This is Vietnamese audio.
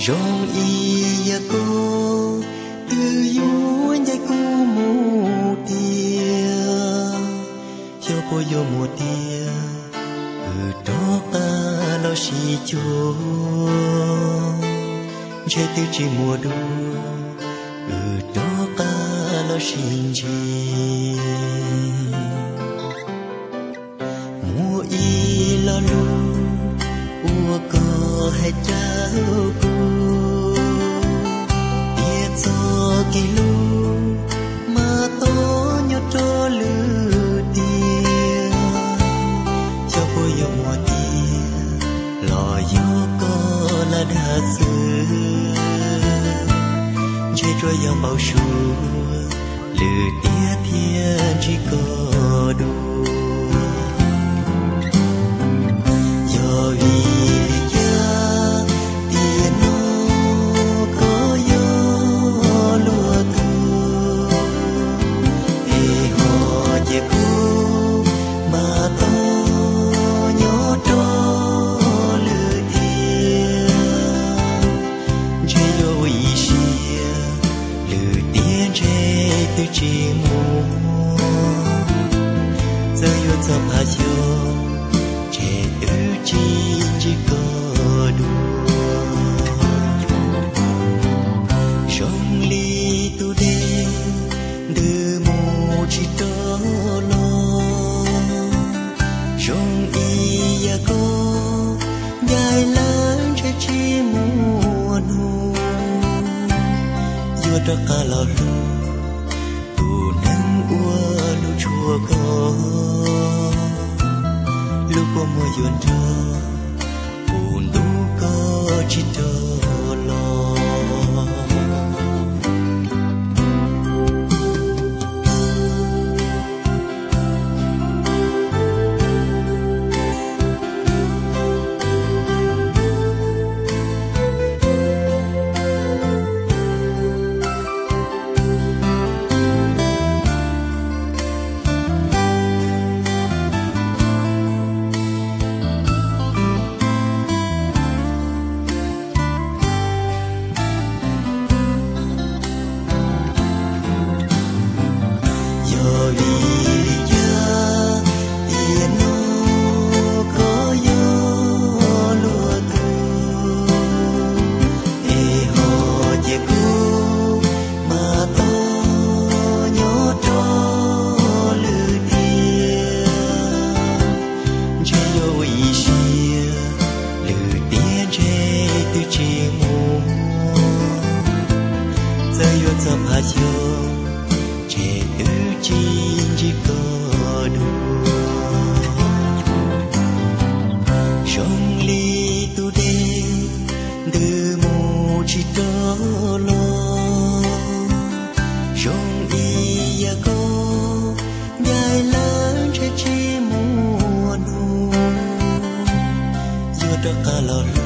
rong ia cô từ yêu nhai cô mù tia cho cô yêu mù tia đó ta lo xì chúa chơi từ chỉ mùa đu đó ta lo xin chi mùa y lo lu ua có hay trao cô tiết cho kỳ lu mà to nhớ cho lư tia cho cô yêu mùa tia lò gió có là đa xưa chơi trôi dòng bao sùa lư tia thiên chỉ có đủ do vì chỉ muốn giờ yêu cho bà chiều trẻ ư chỉ có đủ trong ly tu đê đưa mù chỉ đó lo trong ia có dài lớn trẻ chỉ muốn nu yêu đó cả lo lu lu chua có lu có mùa yuan cho buồn lu có chỉ cho lo cho bà chiều trẻ ư chỉ có đủ trong ly tu đê đưa mù chỉ đó lo trong ia có dài lớn trẻ chỉ muốn nu yêu đó cả lo